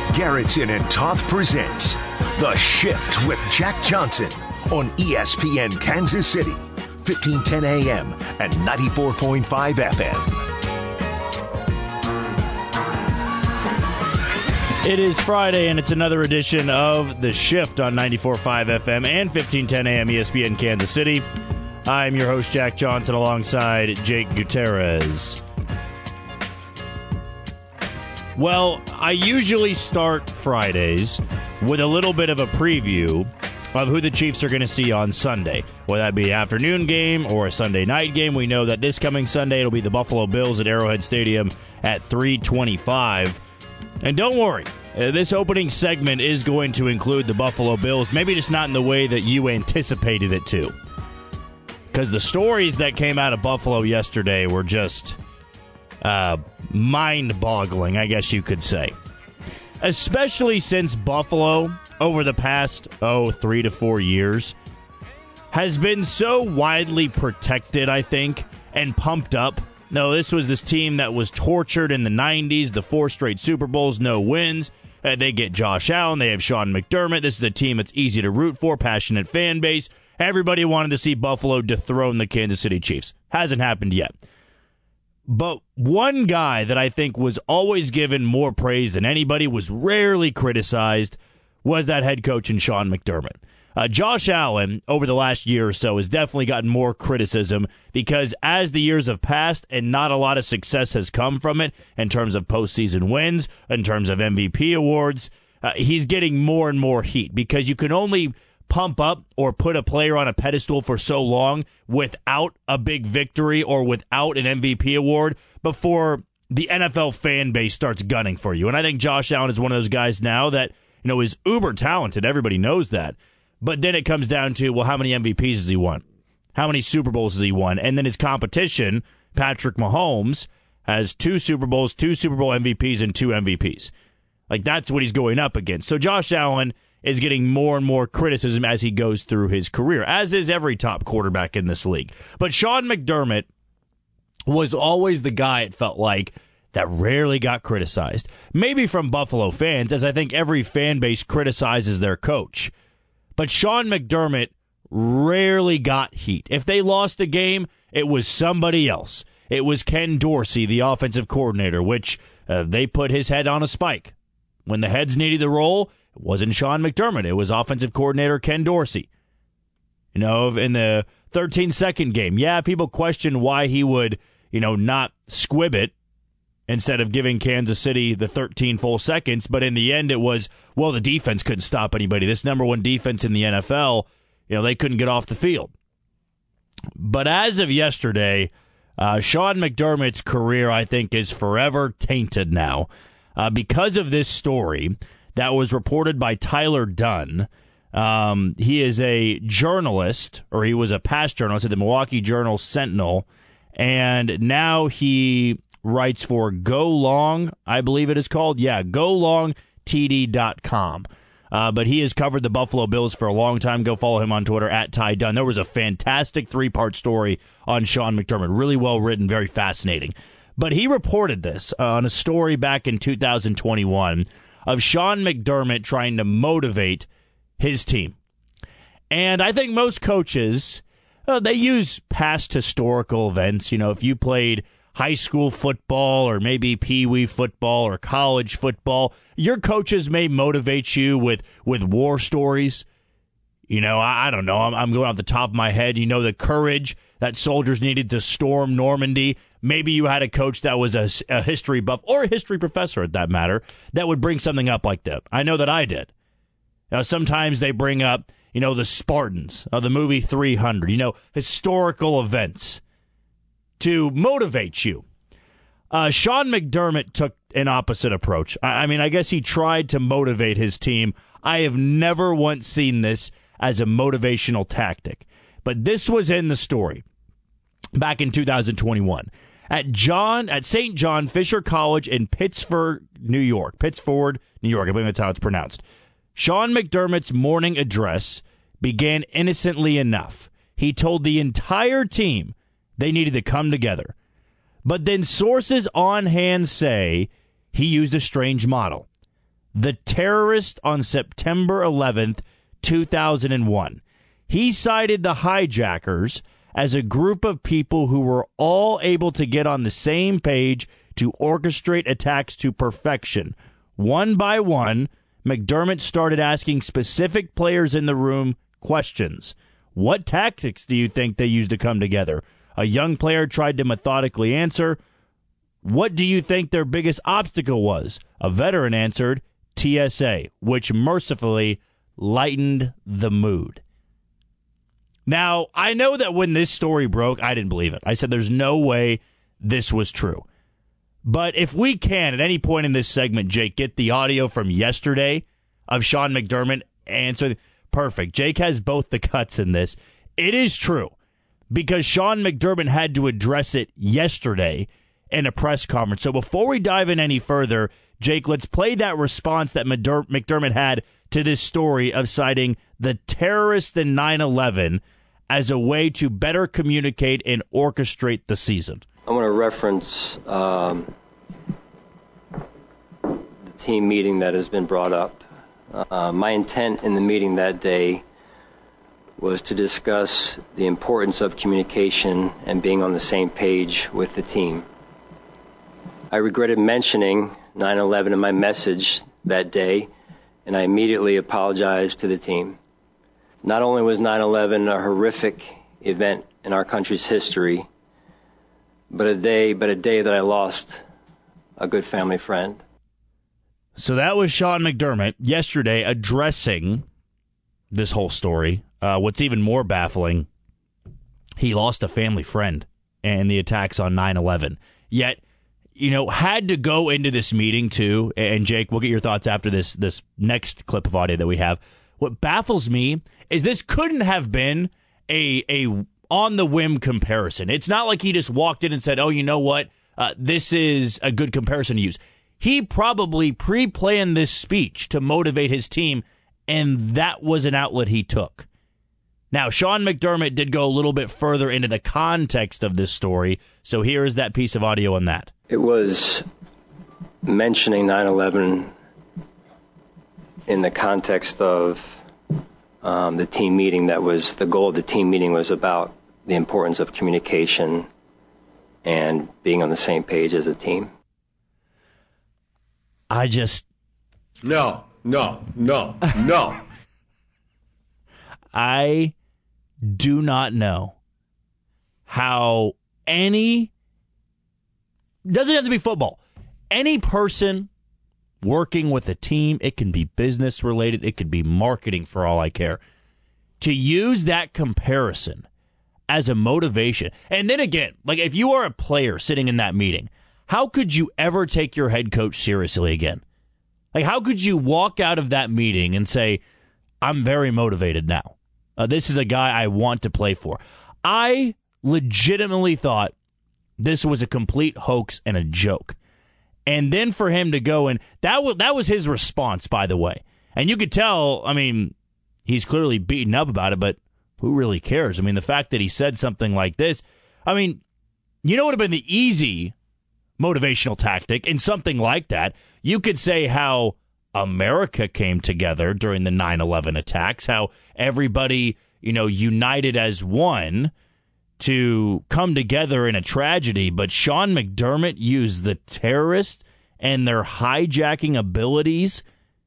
Garrettson and Toth presents The Shift with Jack Johnson on ESPN Kansas City, 1510 AM and 94.5 FM. It is Friday, and it's another edition of The Shift on 94.5 FM and 1510 AM ESPN Kansas City. I'm your host, Jack Johnson, alongside Jake Gutierrez. Well, I usually start Fridays with a little bit of a preview of who the Chiefs are going to see on Sunday. Whether that be an afternoon game or a Sunday night game, we know that this coming Sunday it'll be the Buffalo Bills at Arrowhead Stadium at 3:25. And don't worry, this opening segment is going to include the Buffalo Bills, maybe just not in the way that you anticipated it to. Because the stories that came out of Buffalo yesterday were just mind-boggling, I guess you could say. Especially since Buffalo, over the past, 3 to 4 years, has been so widely protected, I think, and pumped up. No, this was this team that was tortured in the 90s, the 4 straight Super Bowls, no wins. They get Josh Allen, they have Sean McDermott. This is a team that's easy to root for, passionate fan base. Everybody wanted to see Buffalo dethrone the Kansas City Chiefs. Hasn't happened yet. But one guy that I think was always given more praise than anybody, was rarely criticized, was that head coach in Sean McDermott. Josh Allen, over the last year or so, has definitely gotten more criticism because as the years have passed and not a lot of success has come from it in terms of postseason wins, in terms of MVP awards, he's getting more and more heat because you can only pump up or put a player on a pedestal for so long without a big victory or without an MVP award before the NFL fan base starts gunning for you. And I think Josh Allen is one of those guys now that, is uber talented. Everybody knows that. But then it comes down to, well, how many MVPs has he won? How many Super Bowls has he won? And then his competition, Patrick Mahomes, has 2 Super Bowls, 2 Super Bowl MVPs, and 2 MVPs. Like, that's what he's going up against. So Josh Allen is getting more and more criticism as he goes through his career, as is every top quarterback in this league. But Sean McDermott was always the guy, it felt like, that rarely got criticized. Maybe from Buffalo fans, as I think every fan base criticizes their coach. But Sean McDermott rarely got heat. If they lost a game, it was somebody else. It was Ken Dorsey, the offensive coordinator, which they put his head on a spike. When the heads needed the role, it wasn't Sean McDermott. It was offensive coordinator Ken Dorsey. In the 13-second game, people question why he would, not squib it instead of giving Kansas City the 13 full seconds. But in the end, it was, well, the defense couldn't stop anybody. This number 1 defense in the NFL, they couldn't get off the field. But as of yesterday, Sean McDermott's career, I think, is forever tainted now because of this story that was reported by Tyler Dunn. He is a journalist, or he was a past journalist at the Milwaukee Journal-Sentinel, and now he writes for Go Long, I believe it is called. GoLongTD.com. But he has covered the Buffalo Bills for a long time. Go follow him on Twitter, @TyDunn. There was a fantastic 3-part story on Sean McDermott. Really well written, very fascinating. But he reported this on a story back in 2021 of Sean McDermott trying to motivate his team. And I think most coaches, they use past historical events. If you played high school football or maybe pee-wee football or college football, your coaches may motivate you with war stories. I don't know. I'm going off the top of my head. The courage that soldiers needed to storm Normandy. Maybe you had a coach that was a history buff or a history professor, at that matter, that would bring something up like that. I know that I did. Sometimes they bring up, the Spartans of the movie 300, historical events to motivate you. Sean McDermott took an opposite approach. I guess he tried to motivate his team. I have never once seen this as a motivational tactic. But this was in the story back in 2021. At St. John Fisher College in Pittsford, New York. I believe that's how it's pronounced. Sean McDermott's morning address began innocently enough. He told the entire team they needed to come together. But then sources on hand say he used a strange model. the terrorist on September 11th, 2001. He cited the hijackers as a group of people who were all able to get on the same page to orchestrate attacks to perfection. One by one, McDermott started asking specific players in the room questions. What tactics do you think they used to come together? A young player tried to methodically answer. What do you think their biggest obstacle was? A veteran answered TSA, which mercifully lightened the mood. Now, I know that when this story broke, I didn't believe it. I said there's no way this was true. But if we can, at any point in this segment, Jake, get the audio from yesterday of Sean McDermott answering, perfect. Jake has both the cuts in this. It is true because Sean McDermott had to address it yesterday in a press conference. So before we dive in any further, Jake, let's play that response that McDermott had to this story of citing the terrorists in 9/11 as a way to better communicate and orchestrate the season. I want to reference the team meeting that has been brought up. My intent in the meeting that day was to discuss the importance of communication and being on the same page with the team. I regretted mentioning 9/11 in my message that day, and I immediately apologized to the team. Not only was 9/11 a horrific event in our country's history, but a day that I lost a good family friend. So that was Sean McDermott yesterday addressing this whole story. What's even more baffling, he lost a family friend in the attacks on 9/11. Yet, had to go into this meeting too, and Jake, we'll get your thoughts after this next clip of audio that we have. What baffles me is this couldn't have been a on-the-whim comparison. It's not like he just walked in and said, oh, you know what, this is a good comparison to use. He probably pre-planned this speech to motivate his team, and that was an outlet he took. Now, Sean McDermott did go a little bit further into the context of this story, so here is that piece of audio on that. It was mentioning 9/11 in the context of the team meeting. That was the goal of the team meeting, was about the importance of communication and being on the same page as a team. No. I do not know how doesn't have to be football, any person working with a team, it can be business related, it could be marketing for all I care, to use that comparison as a motivation. And then again, like if you are a player sitting in that meeting, how could you ever take your head coach seriously again? Like how could you walk out of that meeting and say, I'm very motivated now. This is a guy I want to play for. I legitimately thought this was a complete hoax and a joke. And then for him to go, and that was his response, by the way. And you could tell, he's clearly beaten up about it, but who really cares? The fact that he said something like this, what would have been the easy motivational tactic in something like that? You could say how America came together during the 9/11 attacks, how everybody, united as one to come together in a tragedy. But Sean McDermott used the terrorists and their hijacking abilities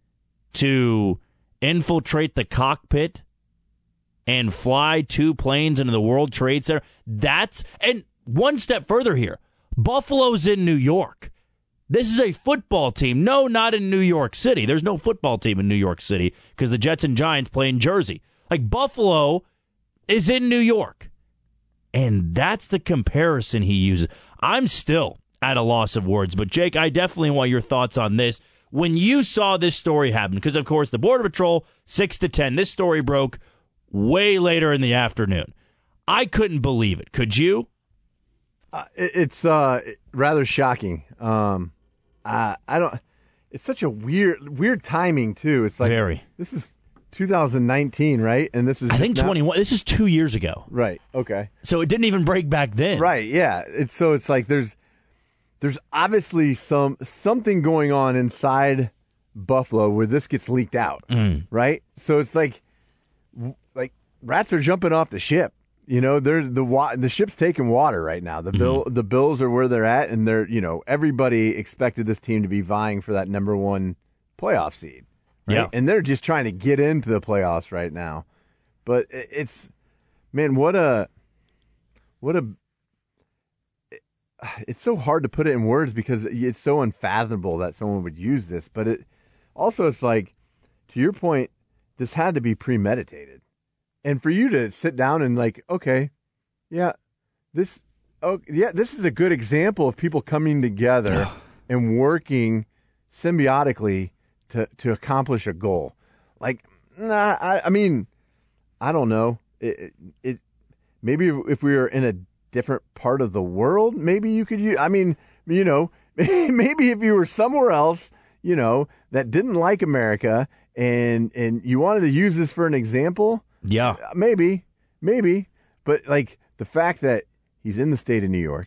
to infiltrate the cockpit and fly 2 planes into the World Trade Center. And one step further here, Buffalo's in New York. This is a football team. No, not in New York City. There's no football team in New York City because the Jets and Giants play in Jersey. Like Buffalo is in New York. And that's the comparison he uses. I'm still at a loss of words. But, Jake, I definitely want your thoughts on this. When you saw this story happen, because, of course, the Border Patrol, 6 to 10, this story broke way later in the afternoon. I couldn't believe it. Could you? It's rather shocking. I don't. It's such a weird timing too. It's like very. This is 2019, right? And this is I think 21. This is 2 years ago. Right. Okay. So it didn't even break back then. Right. Yeah. It's like there's obviously something going on inside Buffalo where this gets leaked out, right? So it's like rats are jumping off the ship. You know, the ship's taking water right now. The Bills are where they're at, and everybody expected this team to be vying for that number 1 playoff seed. Right? Yeah. And they're just trying to get into the playoffs right now. But it's so hard to put it in words because it's so unfathomable that someone would use this. But it's like, to your point, this had to be premeditated. And for you to sit down and this is a good example of people coming together and working symbiotically to accomplish a goal. Like, I mean, I don't know. It maybe if we were in a different part of the world, maybe you could use. I mean, maybe if you were somewhere else, that didn't like America, and you wanted to use this for an example. Yeah, maybe, but like the fact that he's in the state of New York,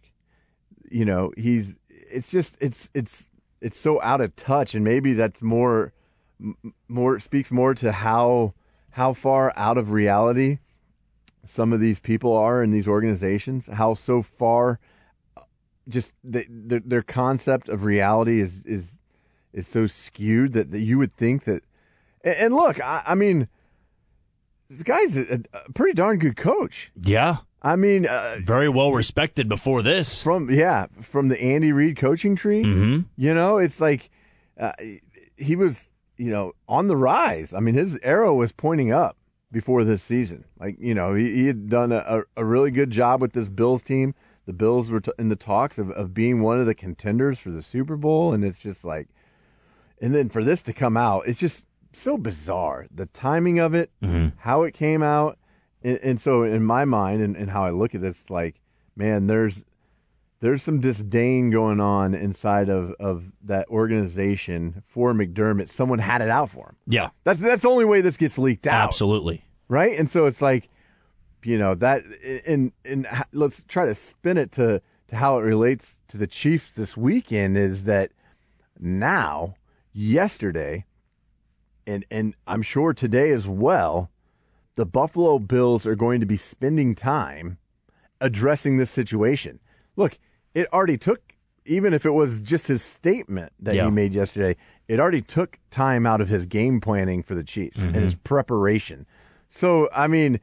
it's so out of touch, and maybe that's more speaks more to how far out of reality some of these people are in these organizations, how so far just their concept of reality is so skewed that you would think that. And look, I mean, this guy's a pretty darn good coach. Yeah. I mean, very well respected before this. From the Andy Reid coaching tree. Mm-hmm. It's like he was, on the rise. I mean, his arrow was pointing up before this season. Like, he had done a really good job with this Bills team. The Bills were in the talks of being one of the contenders for the Super Bowl, and it's just like, and then for this to come out, it's just so bizarre. The timing of it, how it came out. And so in my mind and how I look at this, like, man, there's some disdain going on inside of that organization for McDermott. Someone had it out for him. Yeah. That's the only way this gets leaked out. Absolutely. Right? And so it's like, that and let's try to spin it to how it relates to the Chiefs this weekend is that now, yesterday, and I'm sure today as well, the Buffalo Bills are going to be spending time addressing this situation. Look, it already took, even if it was just his statement that he made yesterday, it already took time out of his game planning for the Chiefs and his preparation. So, I mean,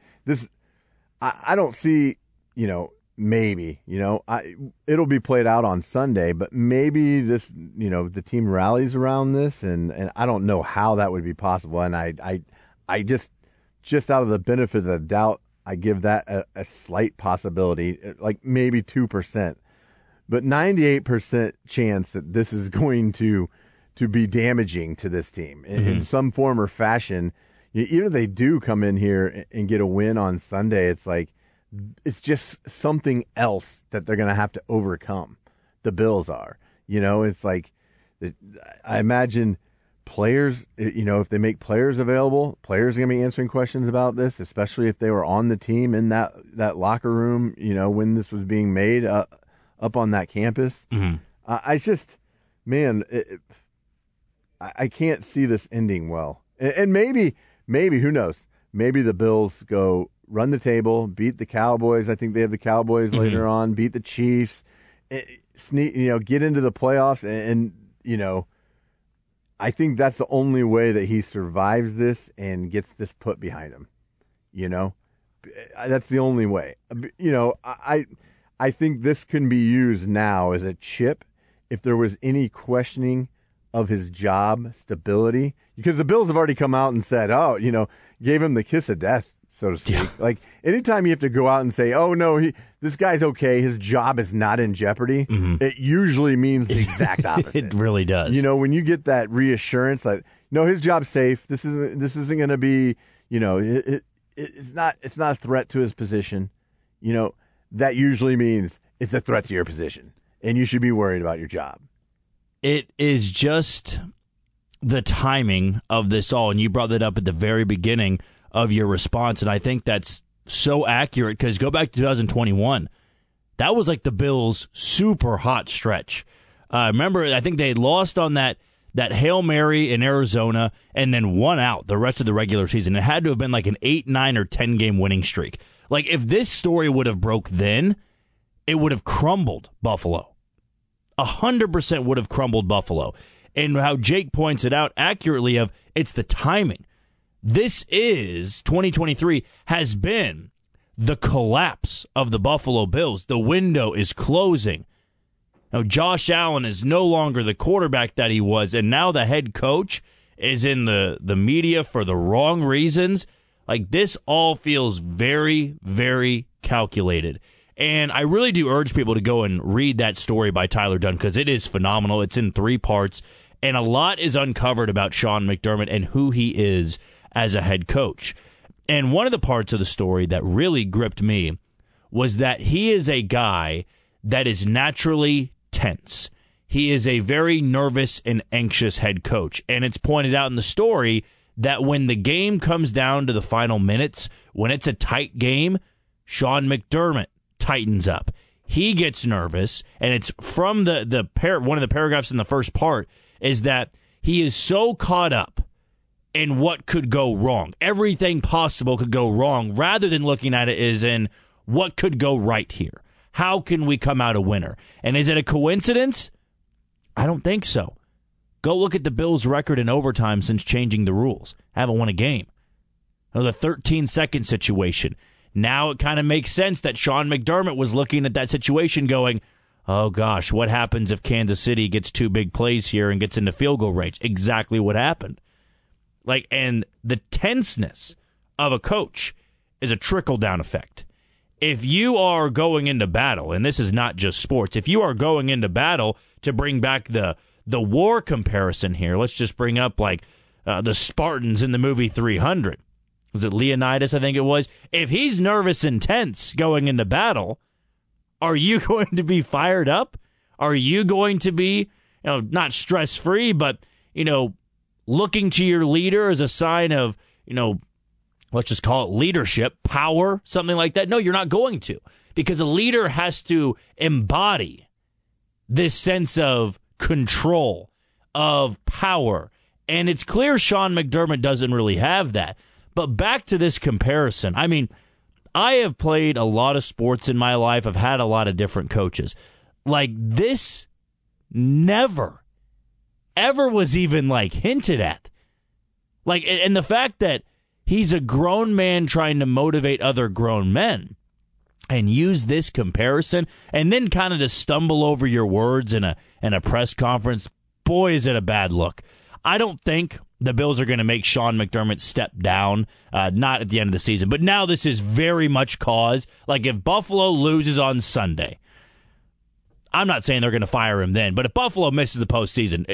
I don't see, maybe, it'll be played out on Sunday, but maybe this, the team rallies around this, and I don't know how that would be possible. And I just out of the benefit of the doubt, I give that a slight possibility, like maybe 2%, but 98% chance that this is going to be damaging to this team in some form or fashion. Even if they do come in here and get a win on Sunday, it's like, it's just something else that they're going to have to overcome. The Bills are, it's like, I imagine players, if they make players available, players are going to be answering questions about this, especially if they were on the team in that locker room, when this was being made up on that campus. I just, man, I can't see this ending well. And maybe, who knows? Maybe the Bills go run the table, beat the Cowboys. I think they have the Cowboys later on, beat the Chiefs, sneak, get into the playoffs, and I think that's the only way that he survives this and gets this put behind him. That's the only way. I think this can be used now as a chip if there was any questioning of his job stability, because the Bills have already come out and said, gave him the kiss of death, so to speak. Yeah. Like, anytime you have to go out and say, oh, no, this guy's okay, his job is not in jeopardy, it usually means the exact opposite. It really does. When you get that reassurance that, no, his job's safe, this isn't going to be, it's not a threat to his position, that usually means it's a threat to your position, and you should be worried about your job. It is just the timing of this all, and you brought that up at the very beginning of your response, and I think that's so accurate, because go back to 2021. That was like the Bills' super hot stretch. Remember, I think they had lost on that that Hail Mary in Arizona, and then won out the rest of the regular season. It had to have been like an 8, 9, or 10-game winning streak. Like, if this story would have broke then, it would have crumbled Buffalo. 100% would have crumbled Buffalo. And how Jake points it out accurately of, it's the timing. This is, 2023, has been the collapse of the Buffalo Bills. The window is closing. Now, Josh Allen is no longer the quarterback that he was, and now the head coach is in the media for the wrong reasons. Like, this all feels very, very calculated. And I really do urge people to go and read that story by Tyler Dunne, because it is phenomenal. It's in 3 parts, and a lot is uncovered about Sean McDermott and who he is as a head coach. And one of the parts of the story that really gripped me was that he is a guy that is naturally tense. He is a very nervous and anxious head coach. And it's pointed out in the story that when the game comes down to the final minutes, when it's a tight game, Sean McDermott tightens up. He gets nervous, and it's from one of the paragraphs in the first part is that he is so caught up in what could go wrong. Everything possible could go wrong, rather than looking at it as in what could go right here. How can we come out a winner? And is it a coincidence? I don't think so. Go look at the Bills' record in overtime since changing the rules. Haven't won a game. The 13-second situation. Now it kind of makes sense that Sean McDermott was looking at that situation going, oh gosh, what happens if Kansas City gets 2 big plays here and gets into field goal range? Exactly what happened. Like, and the tenseness of a coach is a trickle-down effect. If you are going into battle, and this is not just sports, if you are going into battle, to bring back the war comparison here, let's just bring up like the Spartans in the movie 300. Was it Leonidas, I think it was? If he's nervous and tense going into battle, are you going to be fired up? Are you going to be, not stress-free, but, looking to your leader as a sign of, let's just call it leadership, power, something like that? No, you're not going to, because a leader has to embody this sense of control, of power. And it's clear Sean McDermott doesn't really have that. But back to this comparison. I mean, I have played a lot of sports in my life. I've had a lot of different coaches. Like, this never, ever was even, hinted at. And the fact that he's a grown man trying to motivate other grown men and use this comparison and then kind of to stumble over your words in a press conference, boy, is it a bad look. I don't think the Bills are going to make Sean McDermott step down, not at the end of the season. But now this is very much cause. Like, if Buffalo loses on Sunday, I'm not saying they're going to fire him then, but if Buffalo misses the postseason,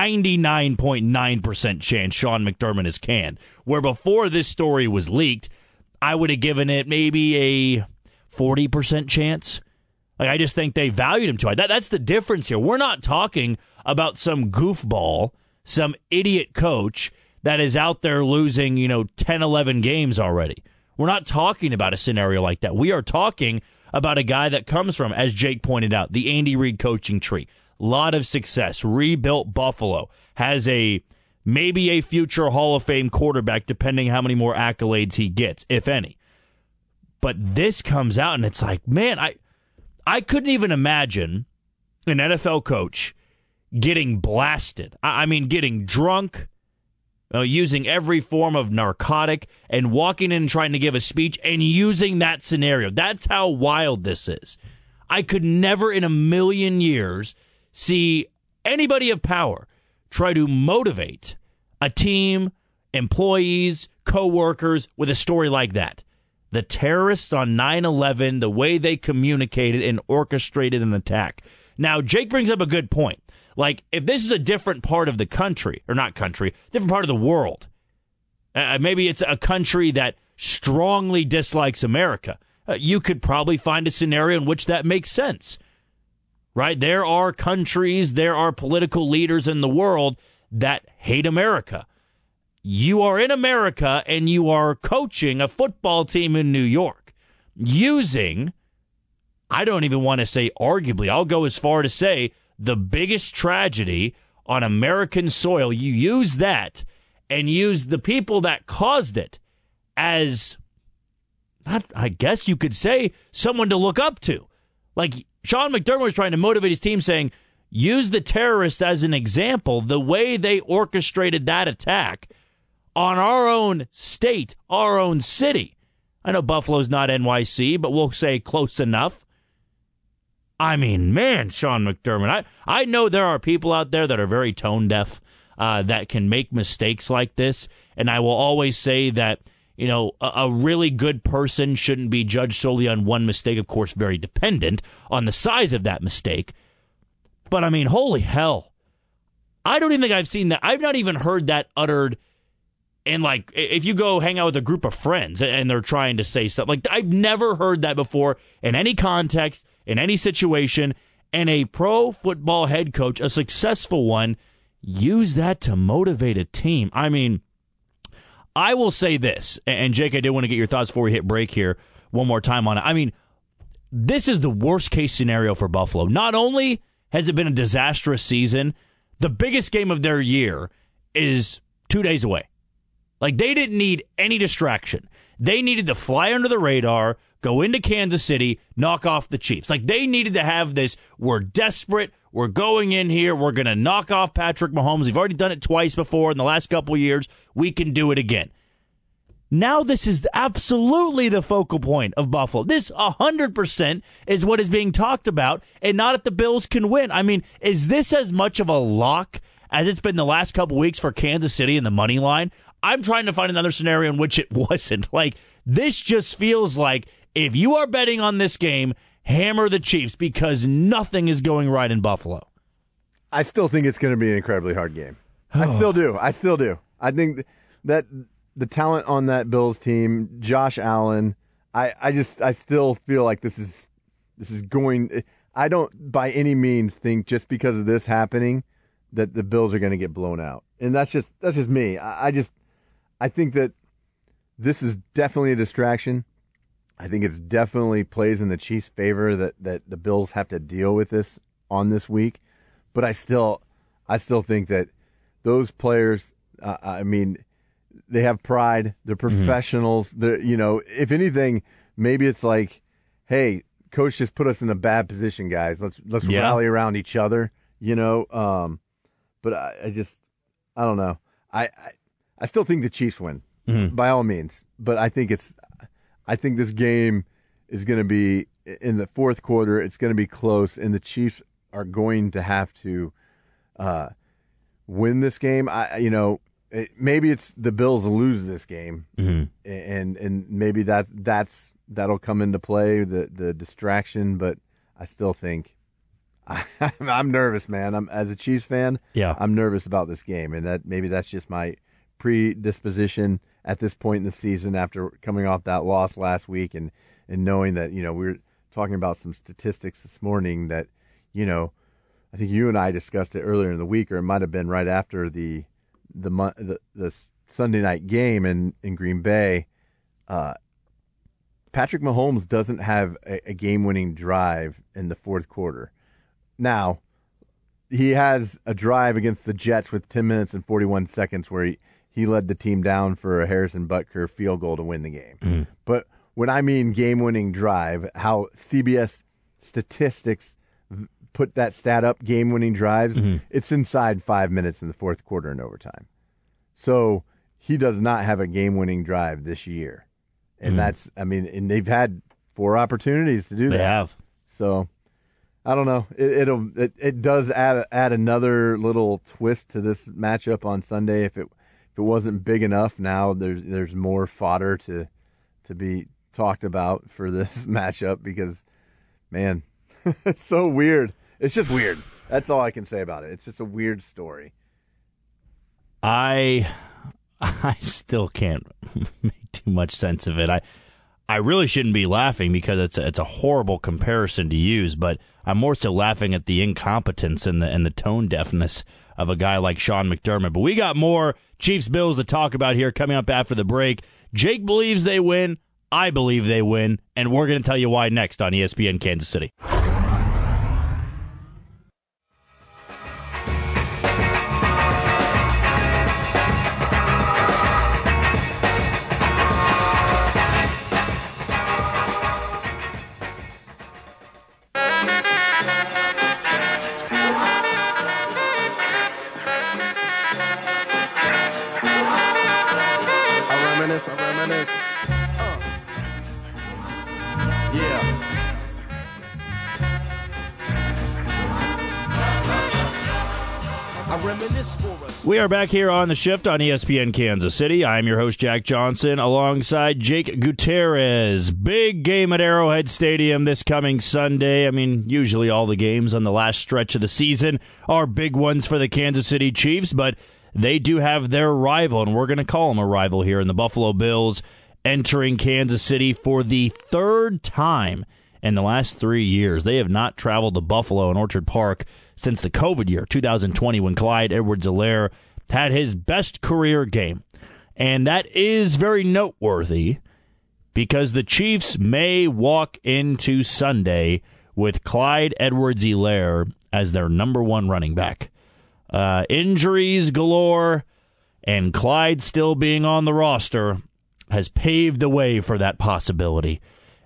99.9% chance Sean McDermott is canned. Where before this story was leaked, I would have given it maybe a 40% chance. I just think they valued him too high. That's the difference here. We're not talking about some goofball, some idiot coach that is out there losing, 10, 11 games already. We're not talking about a scenario like that. We are talking about a guy that comes from, as Jake pointed out, the Andy Reid coaching tree. A lot of success. Rebuilt Buffalo. Has maybe a future Hall of Fame quarterback, depending how many more accolades he gets, if any. But this comes out, and it's like, man, I couldn't even imagine an NFL coach getting blasted. I mean, getting drunk, using every form of narcotic, and walking in and trying to give a speech and using that scenario. That's how wild this is. I could never in a million years see anybody of power try to motivate a team, employees, co-workers with a story like that. The terrorists on 9/11, the way they communicated and orchestrated an attack. Now, Jake brings up a good point. If this is a different part of the country, or not country, different part of the world, maybe it's a country that strongly dislikes America, you could probably find a scenario in which that makes sense, right? There are countries, there are political leaders in the world that hate America. You are in America, and you are coaching a football team in New York using, I don't even want to say arguably, I'll go as far to say, the biggest tragedy on American soil, you use that and use the people that caused it as, not, I guess you could say, someone to look up to. Like Sean McDermott was trying to motivate his team saying, use the terrorists as an example, the way they orchestrated that attack on our own state, our own city. I know Buffalo's not NYC, but we'll say close enough. I mean, man, Sean McDermott, I know there are people out there that are very tone deaf, that can make mistakes like this, and I will always say that, you know, a really good person shouldn't be judged solely on one mistake, of course, very dependent on the size of that mistake. But, I mean, holy hell. I don't even think I've seen that. I've not even heard that uttered in, like, if you go hang out with a group of friends and they're trying to say something. Like, I've never heard that before in any context, in any situation, and a pro football head coach, a successful one, use that to motivate a team. I mean, I will say this, and Jake, I did want to get your thoughts before we hit break here one more time on it. I mean, this is the worst case scenario for Buffalo. Not only has it been a disastrous season, the biggest game of their year is 2 days away. Like, they didn't need any distraction. They needed to fly under the radar, go into Kansas City, knock off the Chiefs. Like, they needed to have this, we're desperate, we're going in here, we're going to knock off Patrick Mahomes. We've already done it twice before in the last couple of years. We can do it again. Now this is absolutely the focal point of Buffalo. This 100% is what is being talked about, and not if the Bills can win. I mean, is this as much of a lock as it's been the last couple weeks for Kansas City in the money line? I'm trying to find another scenario in which it wasn't. Like, this just feels like if you are betting on this game, hammer the Chiefs because nothing is going right in Buffalo. I still think it's going to be an incredibly hard game. I still do. I think that the talent on that Bills team, Josh Allen, I still feel like this is going. I don't by any means think just because of this happening that the Bills are going to get blown out. And that's just me. I think that this is definitely a distraction. I think it's definitely plays in the Chiefs' favor that the Bills have to deal with this on this week. But I still think that those players, I mean, they have pride. They're professionals. They're, you know, if anything, maybe it's like, hey, coach just put us in a bad position, guys. Let's rally around each other, you know. But I don't know. I still think the Chiefs win by all means, but I think this game is going to be in the fourth quarter. It's going to be close, and the Chiefs are going to have to win this game. Maybe it's the Bills lose this game, and maybe that'll come into play, the distraction. But I still think I'm nervous, man. As a Chiefs fan, I'm nervous about this game, and that's just my predisposition at this point in the season after coming off that loss last week and knowing that, you know, we were talking about some statistics this morning that, you know, I think you and I discussed it earlier in the week, or it might have been right after the Sunday night game in Green Bay. Patrick Mahomes doesn't have a game-winning drive in the fourth quarter. Now, he has a drive against the Jets with 10 minutes and 41 seconds where he led the team down for a Harrison Butker field goal to win the game. But when I mean game-winning drive, how CBS statistics put that stat up, game-winning drives, it's inside 5 minutes in the fourth quarter and overtime. So he does not have a game-winning drive this year. And and they've had 4 opportunities to do that. They have. So I don't know. It does add another little twist to this matchup on Sunday. If it wasn't big enough, now there's more fodder to be talked about for this matchup because, man, it's so weird. It's just weird. That's all I can say about it. It's just a weird story. I still can't make too much sense of it. I really shouldn't be laughing because it's a horrible comparison to use, but I'm more so laughing at the incompetence and the tone deafness of a guy like Sean McDermott. But we got more Chiefs Bills to talk about here coming up after the break. Jake believes they win. I believe they win. And we're going to tell you why next on ESPN Kansas City. reminisce. Yeah. We are back here on The Shift on ESPN Kansas City. I'm your host, Jack Johnson, alongside Jake Gutierrez. Big game at Arrowhead Stadium this coming Sunday. I mean, usually all the games on the last stretch of the season are big ones for the Kansas City Chiefs, but they do have their rival, and we're going to call them a rival here in the Buffalo Bills, entering Kansas City for the third time in the last 3 years. They have not traveled to Buffalo and Orchard Park since the COVID year, 2020, when Clyde Edwards-Helaire had his best career game. And that is very noteworthy because the Chiefs may walk into Sunday with Clyde Edwards-Helaire as their number one running back. Injuries galore, and Clyde still being on the roster has paved the way for that possibility.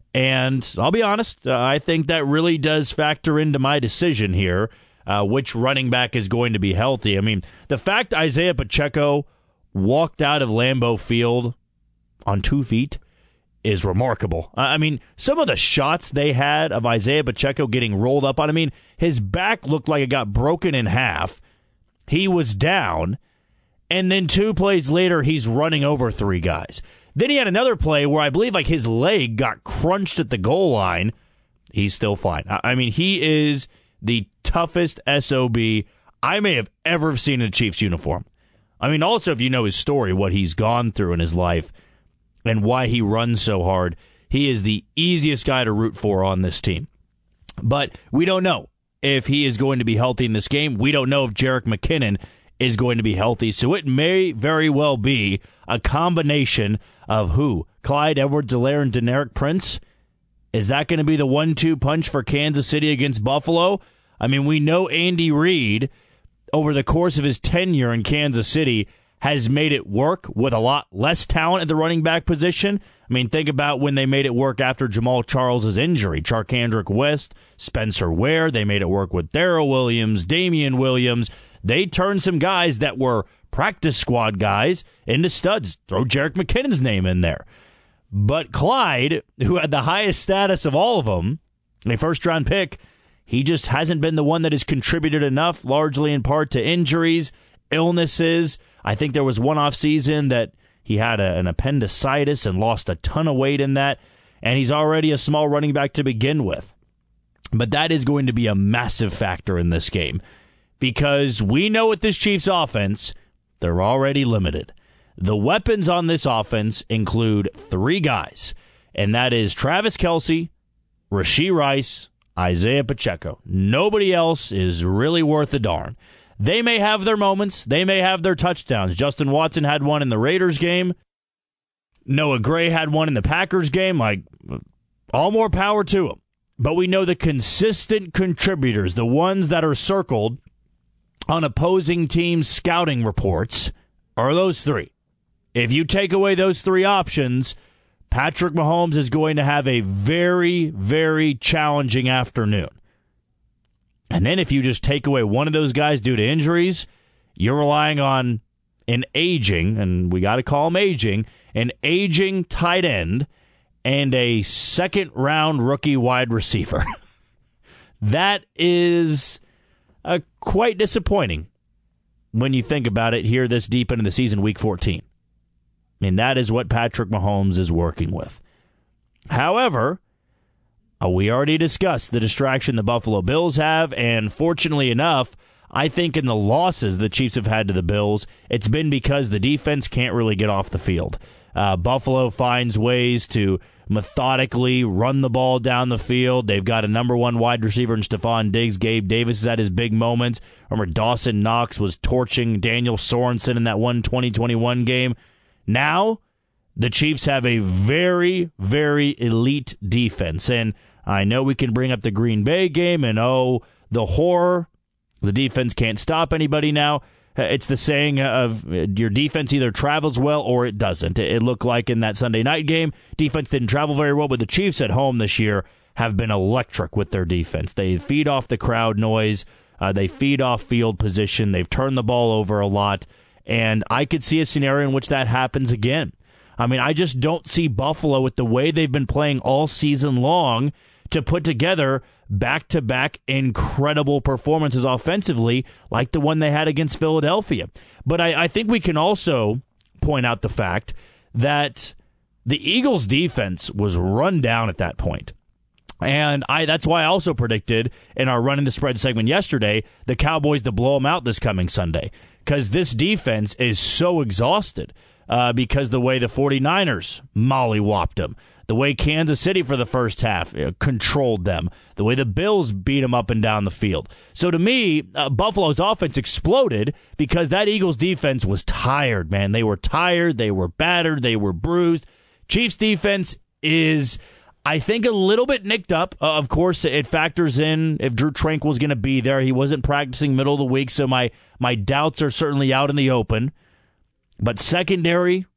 And I'll be honest, I think that really does factor into my decision here, which running back is going to be healthy. I mean, the fact Isaiah Pacheco walked out of Lambeau Field on 2 feet is remarkable. I mean, some of the shots they had of Isaiah Pacheco getting rolled up on, I mean, his back looked like it got broken in half. He was down, and then 2 plays later, he's running over 3 guys. Then he had another play where I believe like his leg got crunched at the goal line. He's still fine. I mean, he is the toughest SOB I may have ever seen in a Chiefs uniform. I mean, also, if you know his story, what he's gone through in his life and why he runs so hard, he is the easiest guy to root for on this team. But we don't know if he is going to be healthy in this game. We don't know if Jerick McKinnon is going to be healthy. So it may very well be a combination of who? Clyde Edwards-Helaire and Deneric Prince? Is that going to be the 1-2 punch for Kansas City against Buffalo? I mean, we know Andy Reid, over the course of his tenure in Kansas City, has made it work with a lot less talent at the running back position. I mean, think about when they made it work after Jamal Charles' injury. Charkandrick West, Spencer Ware, they made it work with Darrell Williams, Damian Williams. They turned some guys that were practice squad guys into studs. Throw Jerick McKinnon's name in there. But Clyde, who had the highest status of all of them, a first-round pick, he just hasn't been the one that has contributed enough, largely in part to injuries, illnesses. I think there was one off-season that he had an appendicitis and lost a ton of weight in that, and he's already a small running back to begin with. But that is going to be a massive factor in this game because we know with this Chiefs offense, they're already limited. The weapons on this offense include 3 guys, and that is Travis Kelce, Rashee Rice, Isaiah Pacheco. Nobody else is really worth a darn. They may have their moments. They may have their touchdowns. Justin Watson had one in the Raiders game. Noah Gray had one in the Packers game. Like, all more power to them. But we know the consistent contributors, the ones that are circled on opposing teams' scouting reports, are those 3. If you take away those 3 options, Patrick Mahomes is going to have a very, very challenging afternoon. And then if you just take away one of those guys due to injuries, you're relying on an aging, and we got to call him aging, an aging tight end and a second-round rookie wide receiver. That is quite disappointing when you think about it here this deep into the season, Week 14. I mean, that is what Patrick Mahomes is working with. However, we already discussed the distraction the Buffalo Bills have, and fortunately enough, I think in the losses the Chiefs have had to the Bills, it's been because the defense can't really get off the field. Buffalo finds ways to methodically run the ball down the field. They've got a number 1 wide receiver in Stephon Diggs. Gabe Davis is at his big moments. Remember, Dawson Knox was torching Daniel Sorensen in that 2021 game. Now, the Chiefs have a very, very elite defense. And I know we can bring up the Green Bay game and, the horror. The defense can't stop anybody now. It's the saying of your defense either travels well or it doesn't. It looked like in that Sunday night game, defense didn't travel very well, but the Chiefs at home this year have been electric with their defense. They feed off the crowd noise. They feed off field position. They've turned the ball over a lot. And I could see a scenario in which that happens again. I mean, I just don't see Buffalo with the way they've been playing all season long to put together back-to-back incredible performances offensively like the one they had against Philadelphia. But I think we can also point out the fact that the Eagles' defense was run down at that point. And that's why I also predicted in our Running the Spread segment yesterday the Cowboys to blow them out this coming Sunday, because this defense is so exhausted because the way the 49ers mollywopped them, the way Kansas City for the first half controlled them, the way the Bills beat them up and down the field. So to me, Buffalo's offense exploded because that Eagles defense was tired, man. They were tired, they were battered, they were bruised. Chiefs defense is, I think, a little bit nicked up. Of course, it factors in if Drew Tranquill's going to be there. He wasn't practicing middle of the week, so my doubts are certainly out in the open. But secondary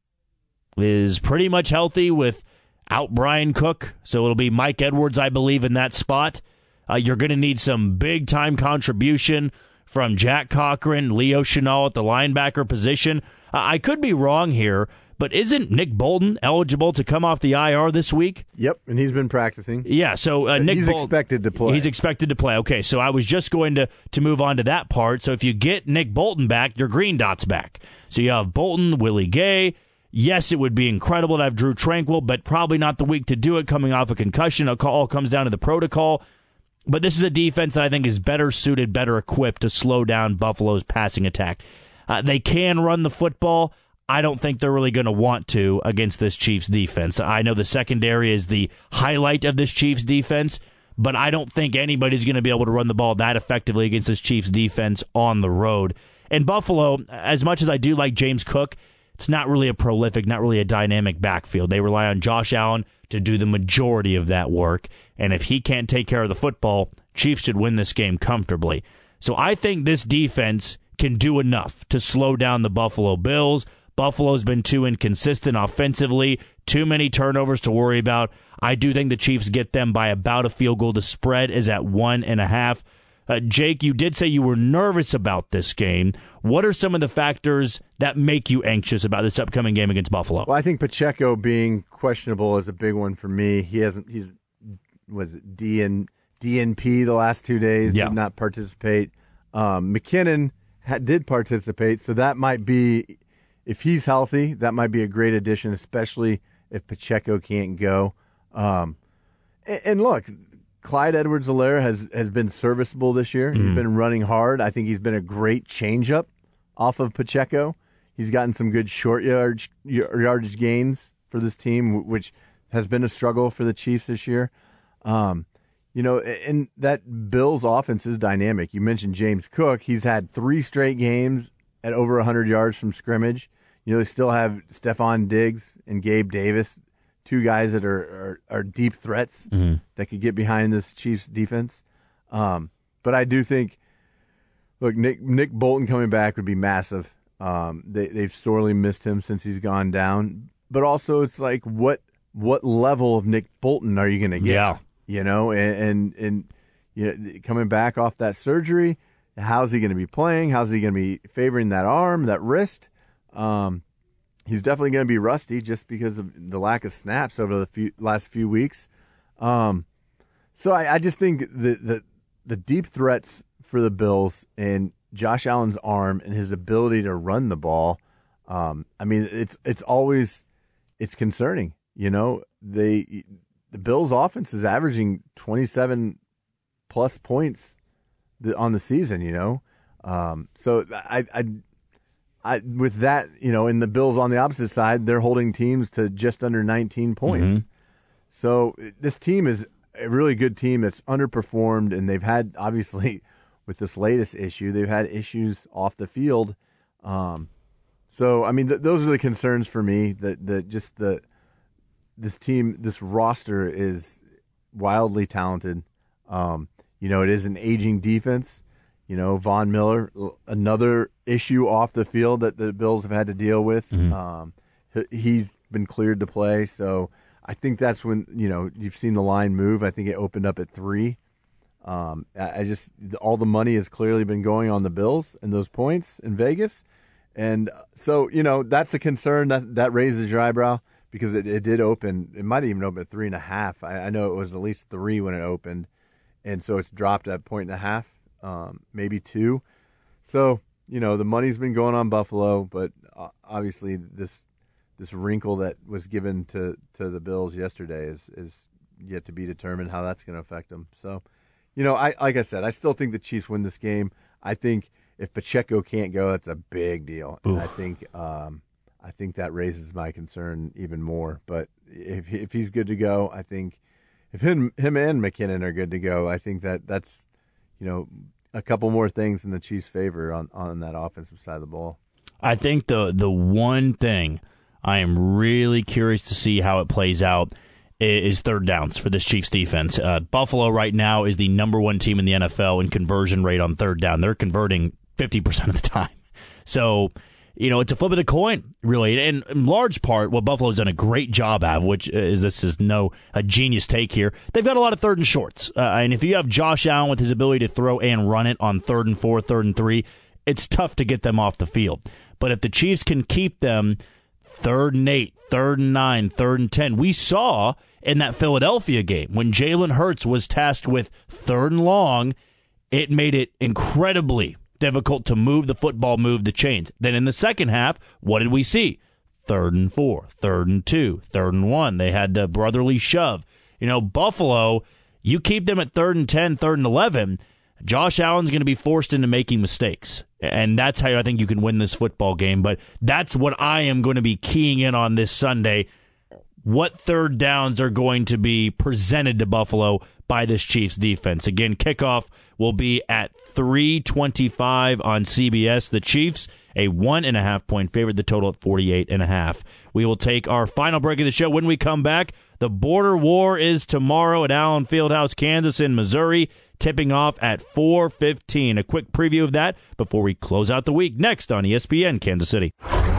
is pretty much healthy without Brian Cook, so it'll be Mike Edwards, I believe, in that spot. You're going to need some big-time contribution from Jack Cochran, Leo Chenal at the linebacker position. I could be wrong here, but isn't Nick Bolton eligible to come off the IR this week? Yep, and he's been practicing. Yeah, so Nick Bolton, expected to play. He's expected to play. Okay, so I was just going to move on to that part. So if you get Nick Bolton back, your green dot's back. So you have Bolton, Willie Gay. Yes, it would be incredible to have Drew Tranquill, but probably not the week to do it coming off a concussion. It all comes down to the protocol. But this is a defense that I think is better suited, better equipped to slow down Buffalo's passing attack. They can run the football. I don't think they're really going to want to against this Chiefs defense. I know the secondary is the highlight of this Chiefs defense, but I don't think anybody's going to be able to run the ball that effectively against this Chiefs defense on the road. And Buffalo, as much as I do like James Cook, it's not really a prolific, not really a dynamic backfield. They rely on Josh Allen to do the majority of that work, and if he can't take care of the football, Chiefs should win this game comfortably. So I think this defense can do enough to slow down the Buffalo Bills. Buffalo's been too inconsistent offensively, too many turnovers to worry about. I do think the Chiefs get them by about a field goal. The spread is at 1.5. Jake, you did say you were nervous about this game. What are some of the factors that make you anxious about this upcoming game against Buffalo? Well, I think Pacheco being questionable is a big one for me. He's DNP the last 2 days, did not participate. McKinnon did participate, so that might be, if he's healthy, that might be a great addition, especially if Pacheco can't go. And look, Clyde Edwards-Helaire has been serviceable this year. He's been running hard. I think he's been a great changeup off of Pacheco. He's gotten some good short yardage gains for this team, which has been a struggle for the Chiefs this year. And that Bills offense is dynamic. You mentioned James Cook. He's had 3 straight games at over 100 yards from scrimmage. They still have Stephon Diggs and Gabe Davis, 2 guys that are deep threats that could get behind this Chiefs defense. But I do think, look, Nick Bolton coming back would be massive. They've sorely missed him since he's gone down. But also, it's like, what level of Nick Bolton are you going to get? Yeah. And coming back off that surgery, how's he going to be playing? How's he going to be favoring that arm, that wrist? He's definitely going to be rusty just because of the lack of snaps over the last few weeks. So I just think the deep threats for the Bills and Josh Allen's arm and his ability to run the ball, it's concerning. The Bills' offense is averaging 27 plus points on the season. So I with that, and the Bills on the opposite side, they're holding teams to just under 19 points. So this team is a really good team that's underperformed, and they've had, obviously, with this latest issue, they've had issues off the field. Those are the concerns for me, this team, this roster is wildly talented. It is an aging defense. Von Miller, another issue off the field that the Bills have had to deal with. He's been cleared to play, so I think that's when you've seen the line move. I think it opened up at 3. All the money has clearly been going on the Bills and those points in Vegas, And so, that's a concern that raises your eyebrow because it did open. It might even open at 3.5. I know it was at least 3 when it opened. And so it's dropped at 1.5, maybe 2. So, the money's been going on Buffalo, but obviously this wrinkle that was given to the Bills yesterday is yet to be determined how that's going to affect them. So, like I said, I still think the Chiefs win this game. I think if Pacheco can't go, that's a big deal. And I think that raises my concern even more. But if he's good to go, I think if him and McKinnon are good to go, I think that's a couple more things in the Chiefs' favor on that offensive side of the ball. I think the one thing I am really curious to see how it plays out is third downs for this Chiefs defense. Buffalo right now is the number 1 team in the NFL in conversion rate on third down. They're converting 50% of the time. So, it's a flip of the coin, really. And in large part, what Buffalo's done a great job of, which is a genius take here, they've got a lot of third and shorts. And if you have Josh Allen with his ability to throw and run it on 3rd and 4, 3rd and 3, it's tough to get them off the field. But if the Chiefs can keep them 3rd and 8, 3rd and 9, 3rd and 10, we saw in that Philadelphia game when Jalen Hurts was tasked with 3rd and long, it made it incredibly difficult to move the football, move the chains. Then in the second half, what did we see? 3rd and 4, 3rd and 2, 3rd and 1. They had the brotherly shove. Buffalo, you keep them at 3rd and 10, 3rd and 11, Josh Allen's going to be forced into making mistakes. And that's how I think you can win this football game. But that's what I am going to be keying in on this Sunday. What third downs are going to be presented to Buffalo by this Chiefs defense? Again, kickoff will be at 3:25 on CBS. The Chiefs, a 1.5-point favorite, the total at 48.5. We will take our final break of the show. When we come back, the border war is tomorrow at Allen Fieldhouse, Kansas in Missouri, tipping off at 4:15. A quick preview of that before we close out the week. Next on ESPN Kansas City.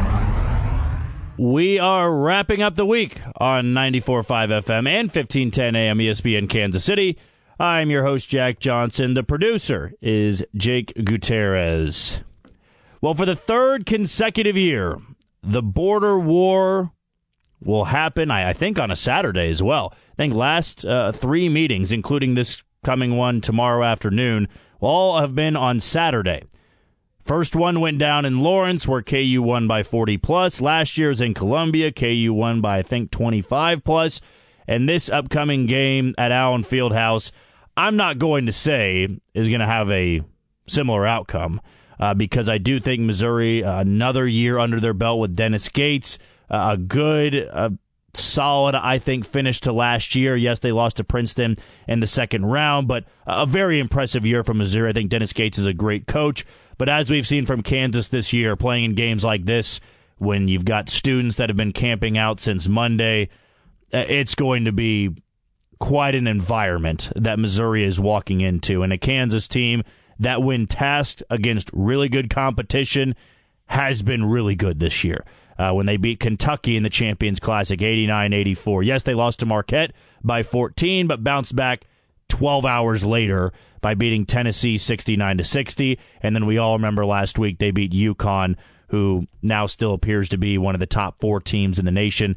We are wrapping up the week on 94.5 FM and 1510 AM ESPN Kansas City. I'm your host, Jack Johnson. The producer is Jake Gutierrez. Well, for the 3rd consecutive year, the border war will happen, I think, on a Saturday as well. I think last 3 meetings, including this coming one tomorrow afternoon, all have been on Saturday. First one went down in Lawrence, where KU won by 40+. Last year's in Columbia, KU won by, I think, 25+. And this upcoming game at Allen Fieldhouse, I'm not going to say is going to have a similar outcome because I do think Missouri, another year under their belt with Dennis Gates, a good, solid, I think, finish to last year. Yes, they lost to Princeton in the second round, but a very impressive year from Missouri. I think Dennis Gates is a great coach. But as we've seen from Kansas this year, playing in games like this, when you've got students that have been camping out since Monday, it's going to be quite an environment that Missouri is walking into. And a Kansas team that, when tasked against really good competition, has been really good this year. When they beat Kentucky in the Champions Classic, 89-84. Yes, they lost to Marquette by 14, but bounced back 12 hours later by beating Tennessee 69-60. And then we all remember last week they beat UConn, who now still appears to be one of the top 4 teams in the nation,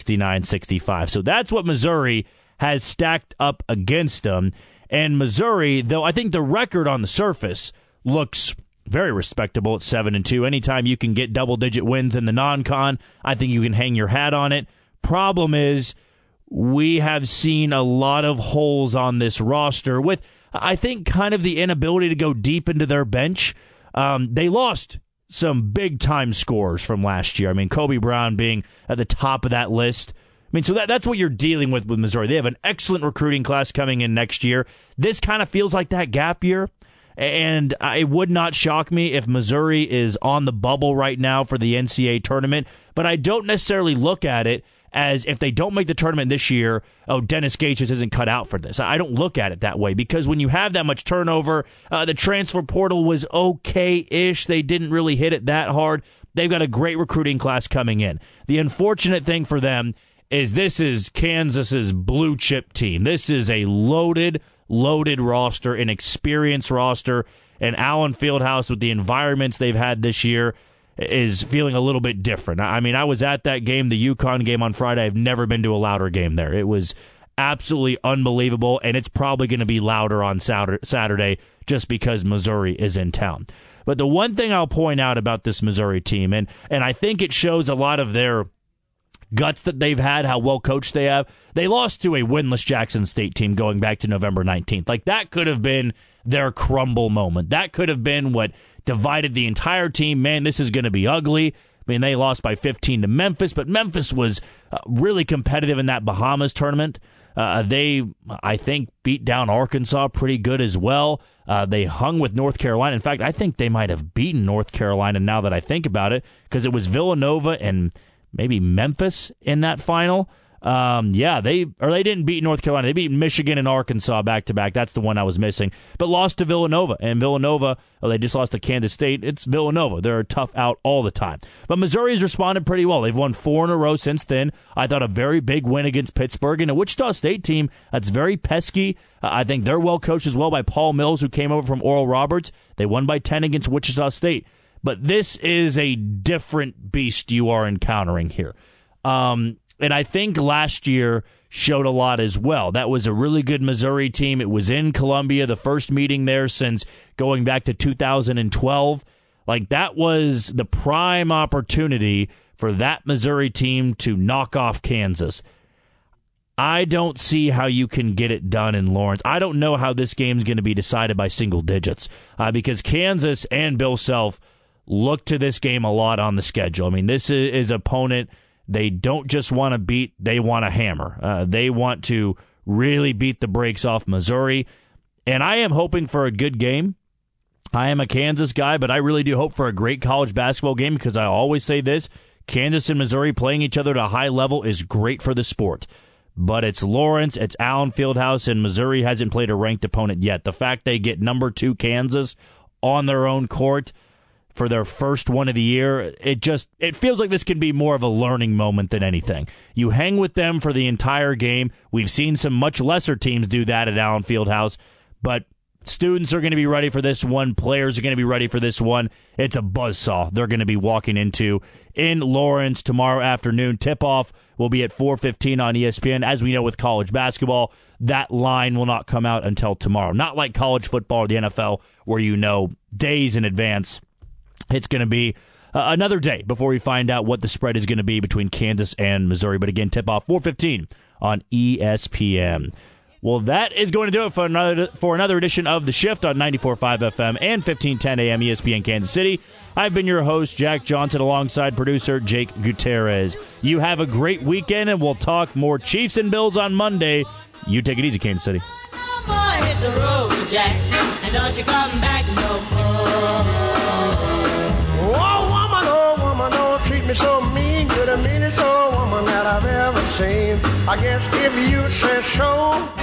69-65. So that's what Missouri has stacked up against them. And Missouri, though I think the record on the surface looks very respectable at 7-2. Anytime you can get double-digit wins in the non-con, I think you can hang your hat on it. Problem is, we have seen a lot of holes on this roster with, I think, kind of the inability to go deep into their bench. They lost some big-time scorers from last year. I mean, Kobe Brown being at the top of that list. I mean, so that's what you're dealing with Missouri. They have an excellent recruiting class coming in next year. This kind of feels like that gap year. And it would not shock me if Missouri is on the bubble right now for the NCAA tournament. But I don't necessarily look at it as if they don't make the tournament this year, oh, Dennis Gates just isn't cut out for this. I don't look at it that way because when you have that much turnover, the transfer portal was okay-ish. They didn't really hit it that hard. They've got a great recruiting class coming in. The unfortunate thing for them is this is Kansas's blue-chip team. This is a loaded roster, an experienced roster, and Allen Fieldhouse with the environments they've had this year. is feeling a little bit different. I mean, I was at that game, the UConn game on Friday. I've never been to a louder game there. It was absolutely unbelievable, and it's probably going to be louder on Saturday just because Missouri is in town. But the one thing I'll point out about this Missouri team, and I think it shows a lot of their guts that they've had, how well coached they have. They lost to a winless Jackson State team going back to November 19th. Like, that could have been their crumble moment. That could have been what divided the entire team. Man, this is going to be ugly. I mean, they lost by 15 to Memphis, but Memphis was really competitive in that Bahamas tournament. They, I think, beat down Arkansas pretty good as well. They hung with North Carolina. In fact, I think they might have beaten North Carolina now that I think about it, because it was Villanova and maybe Memphis in that final. They didn't beat North Carolina. They beat Michigan and Arkansas back-to-back. That's the one I was missing. But lost to Villanova. And Villanova, they just lost to Kansas State. It's Villanova. They're tough out all the time. But Missouri's responded pretty well. They've won 4 in a row since then. I thought a very big win against Pittsburgh. And a Wichita State team that's very pesky. I think they're well coached as well by Paul Mills, who came over from Oral Roberts. They won by 10 against Wichita State. But this is a different beast you are encountering here. And I think last year showed a lot as well. That was a really good Missouri team. It was in Columbia, the first meeting there since going back to 2012. Like, that was the prime opportunity for that Missouri team to knock off Kansas. I don't see how you can get it done in Lawrence. I don't know how this game's going to be decided by single digits because Kansas and Bill Self look to this game a lot on the schedule. I mean, this is opponent they don't just want to beat, they want to hammer. They want to really beat the brakes off Missouri. And I am hoping for a good game. I am a Kansas guy, but I really do hope for a great college basketball game because I always say this, Kansas and Missouri playing each other at a high level is great for the sport. But it's Lawrence, it's Allen Fieldhouse, and Missouri hasn't played a ranked opponent yet. The fact they get number 2 Kansas on their own court for their first one of the year, it feels like this could be more of a learning moment than anything. You hang with them for the entire game. We've seen some much lesser teams do that at Allen Fieldhouse, but students are going to be ready for this one. Players are going to be ready for this one. It's a buzzsaw they're going to be walking into in Lawrence tomorrow afternoon. Tip-off will be at 4:15 on ESPN. As we know with college basketball, that line will not come out until tomorrow. Not like college football or the NFL where you know days in advance. It's going to be another day before we find out what the spread is going to be between Kansas and Missouri. But again, tip-off 4:15 on ESPN. Well, that is going to do it for another edition of The Shift on 94.5 FM and 1510 AM ESPN Kansas City. I've been your host, Jack Johnson, alongside producer Jake Gutierrez. You have a great weekend, and we'll talk more Chiefs and Bills on Monday. You take it easy, Kansas City. Hit the road, Jack, and don't you come back no more. Oh, woman, don't treat me so mean. You're the meanest old woman that I've ever seen. I guess if you say so,